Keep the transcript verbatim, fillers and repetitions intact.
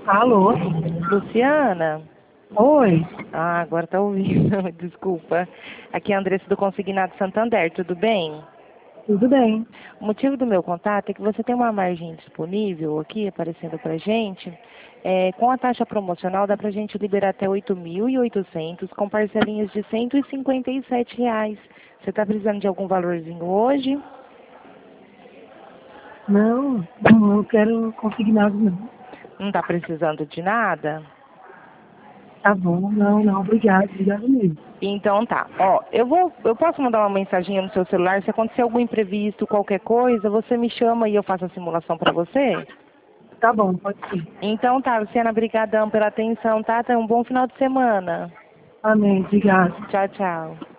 Alô? Luciana? Oi, Ah, agora tá ouvindo, desculpa. Aqui é a Andressa do Consignado Santander, tudo bem? tudo bem? O motivo do meu contato é que você tem uma margem disponível aqui, aparecendo pra gente. É, com a taxa promocional dá pra gente liberar até oito mil e oitocentos com parcelinhas de cento e cinquenta e sete reais. Você tá precisando de algum valorzinho hoje? Não, não quero consignado não. Não tá precisando de nada? Tá bom, não, não, obrigado, obrigado mesmo. Então tá. Ó, eu vou, eu posso mandar uma mensaginha no seu celular, se acontecer algum imprevisto, qualquer coisa, você me chama e eu faço a simulação pra você? Tá bom, pode ser. Então tá, Luciana, brigadão pela atenção, tá? Tenha um bom final de semana. Amém, obrigado. Tchau, tchau.